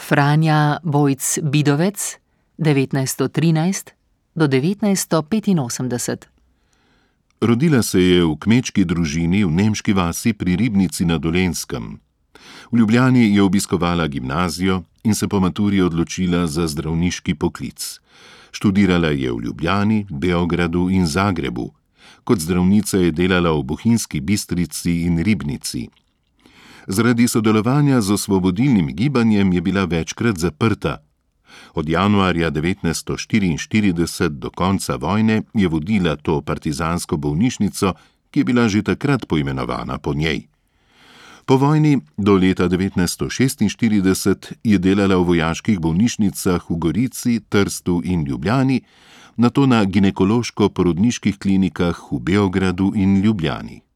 Franja Bojc Bidovec, 1913 do 1985. Rodila se je v kmečki družini v nemški vasi pri Ribnici na Dolenjskem. V Ljubljani je obiskovala gimnazijo in se po maturi odločila za zdravniški poklic. Študirala je v Ljubljani, Beogradu in Zagrebu. Kot zdravnica je delala v Bohinjski Bistrici in Ribnici. Zaradi sodelovanja z osvobodilnim gibanjem je bila večkrat zaprta. Od januarja 1944 do konca vojne je vodila to partizansko bolnišnico, ki je bila že takrat poimenovana po njej. Po vojni do leta 1946 je delala v vojaških bolnišnicah v Gorici, Trstu in Ljubljani, nato na ginekološko-porodniških klinikah v Beogradu in Ljubljani.